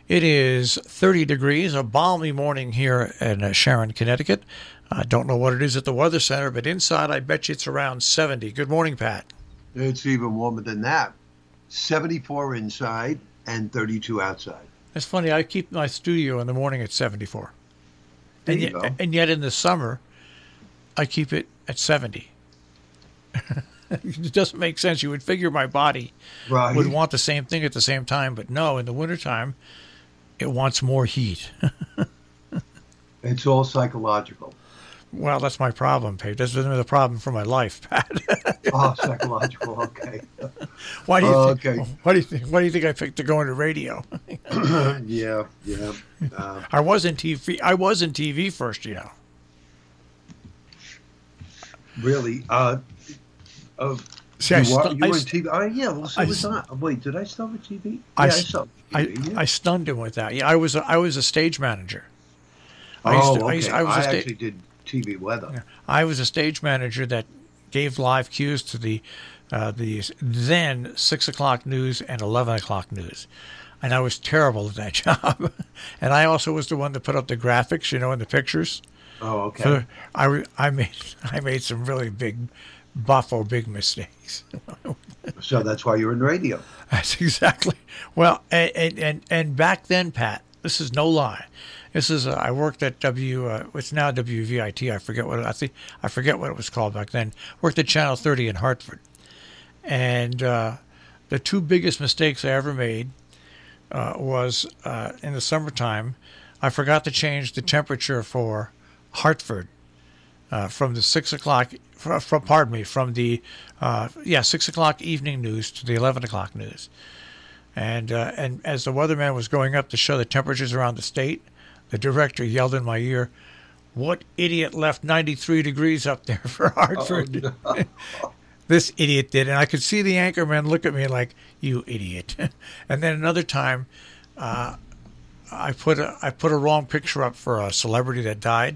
It is 30 degrees, a balmy morning here in Sharon, Connecticut. I don't know what it is at the Weather Center, but inside I bet you it's around 70. Good morning, Pat. It's even warmer than that. 74 inside and 32 outside. It's funny, I keep my studio in the morning at 74. There you go. And yet in the summer, I keep it at 70. It doesn't make sense. You would figure my body would want the same thing at the same time, but no, in the wintertime, it wants more heat. It's all psychological. Well, that's my problem, Paige. That's the problem for my life, Pat. Oh, psychological. Okay. Why do you think? Okay. Why do you think I picked to go into radio? Yeah. I was in TV. I was in TV first, Really? See, you were in TV? Oh, yeah. Well, so was I. Wait, did I start with TV? Yeah, I started with TV. I stunned him with that. Yeah, I was a stage manager. Okay. I actually did TV weather. I was a stage manager that gave live cues to the then 6 o'clock news and 11 o'clock news. And I was terrible at that job. And I also was the one that put up the graphics, and the pictures. Oh, okay. So I made some really big mistakes. So that's why you're in radio. That's exactly. Well, and back then, Pat, this is no lie. This is I worked at it's now WVIT. I forget what it was called back then. Worked at Channel 30 in Hartford, and the two biggest mistakes I ever made was in the summertime. I forgot to change the temperature for Hartford from the 6 o'clock. From the 6 o'clock evening news to the 11 o'clock news, and as the weatherman was going up to show the temperatures around the state, the director yelled in my ear, "What idiot left 93 degrees up there for Hartford?" Oh, no. This idiot did, and I could see the anchorman look at me like, "You idiot!" And then another time, I put a wrong picture up for a celebrity that died.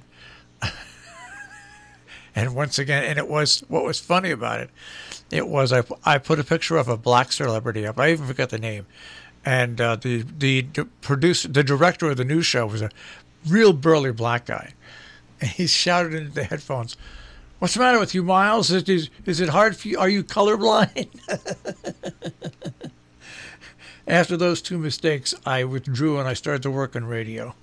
And once again, and it was what was funny about it. It was I put a picture of a black celebrity up. I even forgot the name, and the director of the news show was a real burly black guy, and he shouted into the headphones, "What's the matter with you, Miles? Is it hard for you? Are you colorblind?" After those two mistakes, I withdrew and I started to work on radio.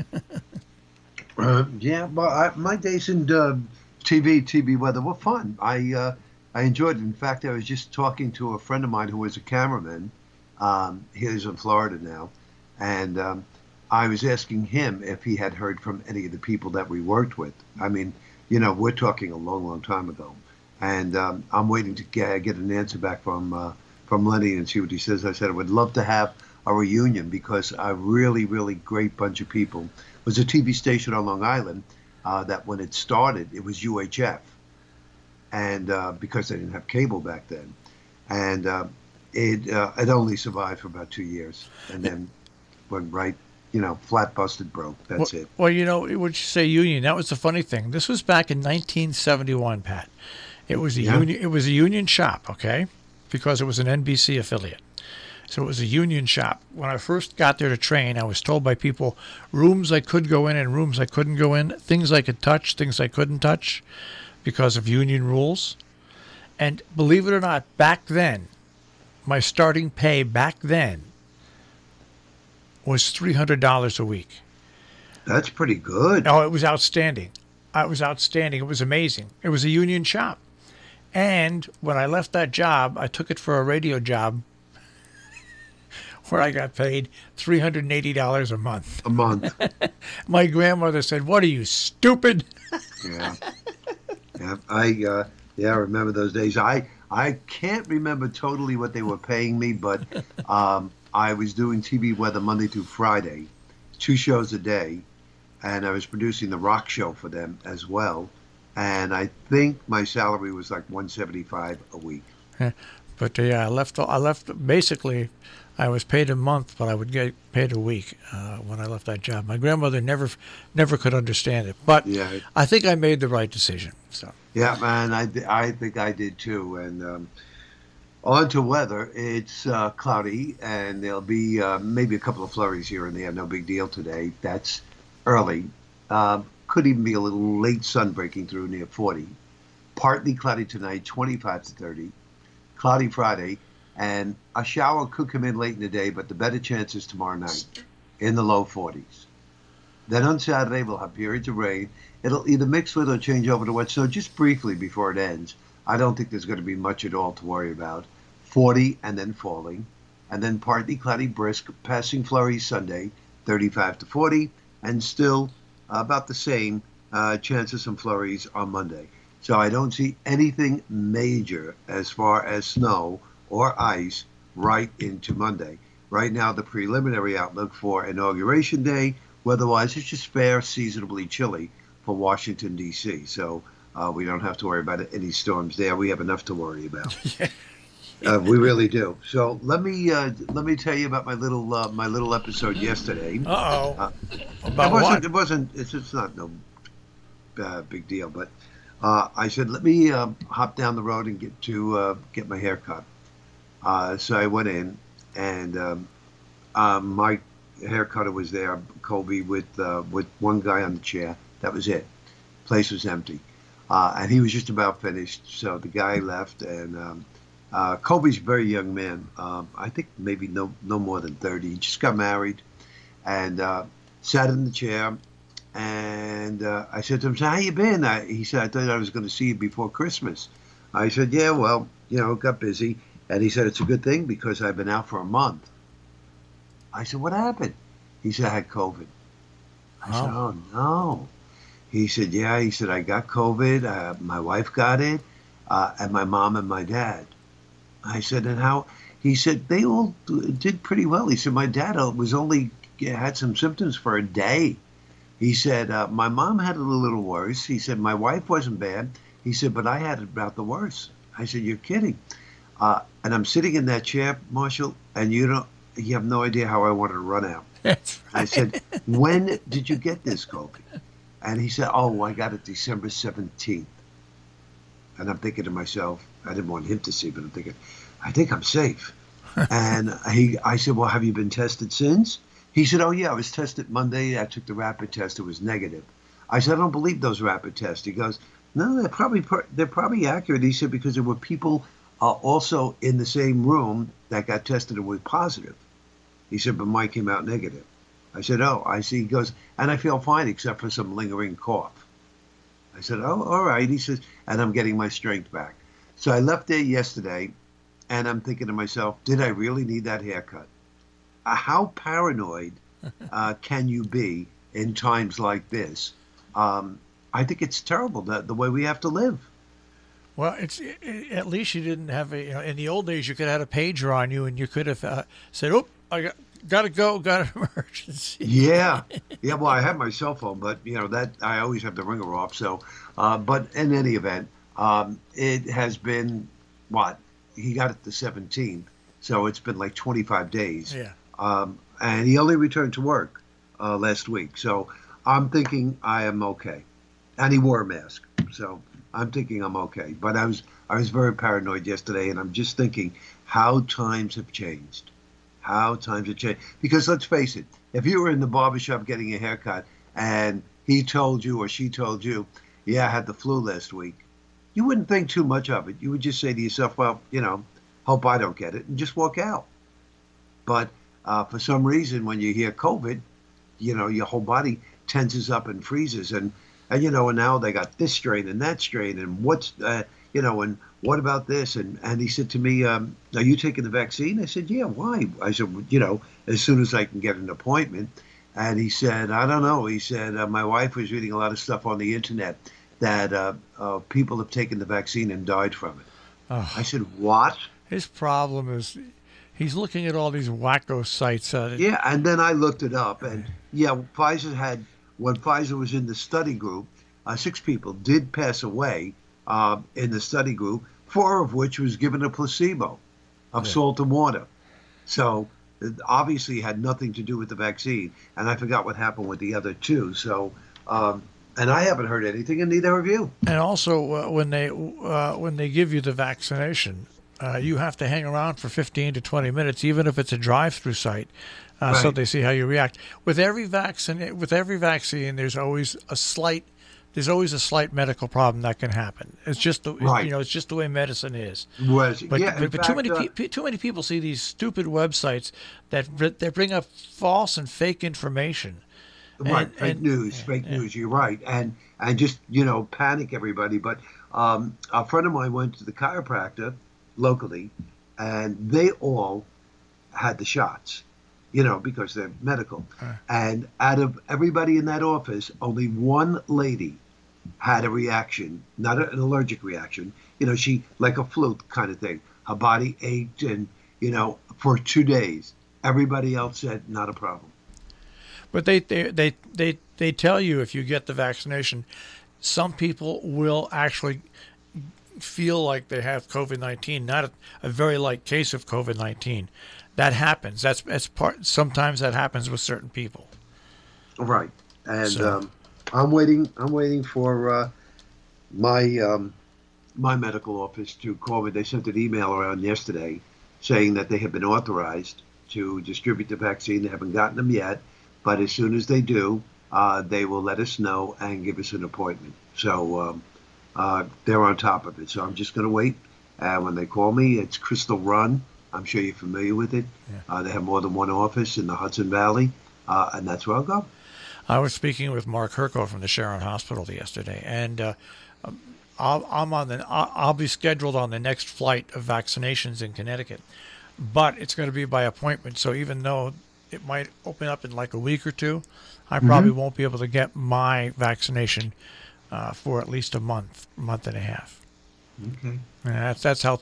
Well, my days in TV weather were fun. I enjoyed it. In fact, I was just talking to a friend of mine who was a cameraman. He lives in Florida now. And I was asking him if he had heard from any of the people that we worked with. I mean, we're talking a long, long time ago. And I'm waiting to get an answer back from Lenny and see what he says. I said I would love to have a reunion because a really, really great bunch of people. It was a TV station on Long Island. That when it started, it was UHF, and because they didn't have cable back then, and it only survived for about 2 years, and then went right, flat busted broke. That's it. Well, would you say union? That was the funny thing. This was back in 1971, Pat. It was a union. It was a union shop, okay, because it was an NBC affiliate. So it was a union shop. When I first got there to train, I was told by people rooms I could go in and rooms I couldn't go in, things I could touch, things I couldn't touch because of union rules. And believe it or not, back then, my starting pay back then was $300 a week. That's pretty good. Oh, it was outstanding. It was outstanding. It was amazing. It was a union shop. And when I left that job, I took it for a radio job where I got paid $380 a month. A month. My grandmother said, "What are you, stupid?" Yeah. I remember those days. I can't remember totally what they were paying me, but I was doing TV weather Monday through Friday, 2 shows a day, and I was producing the rock show for them as well. And I think my salary was like $175 a week. But I left basically. I was paid a month, but I would get paid a week when I left that job. My grandmother never could understand it, but I think I made the right decision. So yeah, man, I think I did too. And On to weather. It's cloudy, and there'll be maybe a couple of flurries here and there. No big deal today. That's early. Could even be a little late sun breaking through near 40. Partly cloudy tonight, 25 to 30. Cloudy Friday, and a shower could come in late in the day, but the better chance is tomorrow night in the low 40s. Then on Saturday, we'll have periods of rain. It'll either mix with or change over to wet snow just briefly before it ends. I don't think there's going to be much at all to worry about. 40 and then falling. And then partly cloudy, brisk, passing flurries Sunday, 35 to 40. And still about the same chance of some flurries on Monday. So I don't see anything major as far as snow or ice right into Monday. Right now, the preliminary outlook for Inauguration Day, weather-wise, is just fair, seasonably chilly for Washington, D.C. So we don't have to worry about any storms there. We have enough to worry about. We really do. So let me tell you about my little episode yesterday. About what? It's not no big deal, but I said let me hop down the road and get my hair cut. So I went in, and my hair cutter was there, Kobe, with one guy on the chair. That was it. Place was empty, and he was just about finished. So the guy left, and Kobe's a very young man. I think maybe no more than 30. He just got married, and sat in the chair. And I said to him, "So how you been?" He said, "I thought I was going to see you before Christmas." I said, "Yeah, well, got busy." And he said, "It's a good thing because I've been out for a month." I said, "What happened?" He said, "I had COVID." I said, "Oh, no." He said, "Yeah." He said, "I got COVID. My wife got it, and my mom and my dad." I said, "And how?" He said, "They all did pretty well." He said, "My dad had some symptoms for a day." He said, "My mom had it a little worse." He said, "My wife wasn't bad." He said, "But I had it about the worst." I said, "You're kidding." And I'm sitting in that chair, Marshall, and you have no idea how I wanted to run out. That's right. I said, "When did you get this, Kobe?" And he said, "Oh, I got it December 17th. And I'm thinking to myself, I didn't want him to see, but I'm thinking, I think I'm safe. And I said, "Well, have you been tested since?" He said, "Oh, yeah, I was tested Monday. I took the rapid test. It was negative." I said, "I don't believe those rapid tests." He goes, "No, they're probably accurate." He said, "Because there were people also in the same room that got tested and were positive." He said, "But mine came out negative." I said, "Oh, I see." He goes, "And I feel fine except for some lingering cough." I said, "Oh, all right." He says, "And I'm getting my strength back." So I left there yesterday, and I'm thinking to myself, did I really need that haircut? How paranoid can you be in times like this? I think it's terrible, the way we have to live. Well, at least you didn't have in the old days you could have had a pager on you and you could have said, "Oh, I got to go, got an emergency." Yeah. Well, I have my cell phone, but that I always have the ringer off. So, but in any event, it has been what he got it the 17th, so it's been like 25 days. Yeah. And he only returned to work last week, so I'm thinking I am okay. And he wore a mask, so I'm thinking I'm okay. But I was very paranoid yesterday, and I'm just thinking how times have changed. How times have changed. Because let's face it, if you were in the barbershop getting a haircut and he told you or she told you, "Yeah, I had the flu last week," you wouldn't think too much of it. You would just say to yourself, "Well, hope I don't get it," and just walk out. But for some reason, when you hear COVID, your whole body tenses up and freezes. And now they got this strain and that strain, and and what about this? And he said to me, "Are you taking the vaccine?" I said, "Yeah, why?" I said, as soon as I can get an appointment." And he said, "I don't know." He said, "My wife was reading a lot of stuff on the internet that people have taken the vaccine and died from it." Oh. I said, "What?" His problem is he's looking at all these wacko sites. Yeah, and then I looked it up, and when Pfizer was in the study group, 6 people did pass away in the study group, 4 of which was given a placebo of salt and water. So it obviously had nothing to do with the vaccine, and I forgot what happened with the other 2. So, and I haven't heard anything, and neither have you. And also, when they give you the vaccination, you have to hang around for 15 to 20 minutes, even if it's a drive-through site, so Right. they see how you react. With every vaccine, there's always a slight medical problem that can happen. It's just Right. it's just the way medicine is. Was But yeah. In but fact, too many people see these stupid websites that bring up false and fake information. right, And fake news. You're right, and just panic everybody. But a friend of mine went to the chiropractor locally, and they all had the shots, because they're medical. And out of everybody in that office, only one lady had a reaction, not an allergic reaction. She like a flu kind of thing. Her body ached, and for 2 days. Everybody else said not a problem. But they tell you if you get the vaccination, some people will actually feel like they have COVID-19, not a very light case of COVID-19. That happens. That's part. Sometimes that happens with certain people. Right, and So- I'm waiting for my medical office to call me. They sent an email around yesterday saying that they have been authorized to distribute the vaccine. They haven't gotten them yet, but as soon as they do, they will let us know and give us an appointment. So they're on top of it. So I'm just going to wait. When they call me, it's Crystal Run. I'm sure you're familiar with it. Yeah. They have more than one office in the Hudson Valley, and that's where I'll go. I was speaking with Mark Herco from the Sharon Hospital yesterday, and I'll be scheduled on the next flight of vaccinations in Connecticut, but it's going to be by appointment. So even though it might open up in like a week or two, I probably won't be able to get my vaccination for at least a month and a half. Okay. And that's how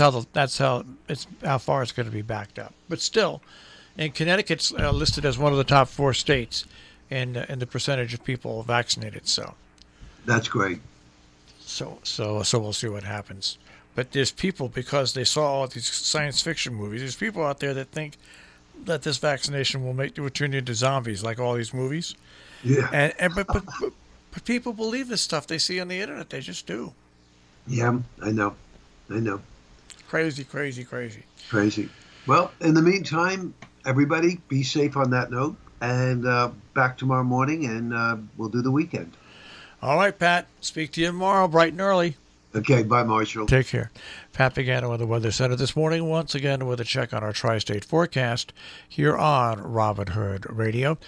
far it's going to be backed up. But still, and Connecticut's listed as one of the top 4 states in the percentage of people vaccinated. So That's great. we'll see what happens. But there's people, because they saw all these science fiction movies, there's people out there that think that this vaccination will turn you into zombies, like all these movies. Yeah. But people believe this stuff they see on the internet. They just do. Yeah, I know. Crazy. Crazy. Well, in the meantime, everybody be safe on that note, and back tomorrow morning, and we'll do the weekend. All right, Pat. Speak to you tomorrow, bright and early. Okay, bye, Marshall. Take care. Pat Pagano with the Weather Center this morning, once again with a check on our tri-state forecast here on Robin Hood Radio.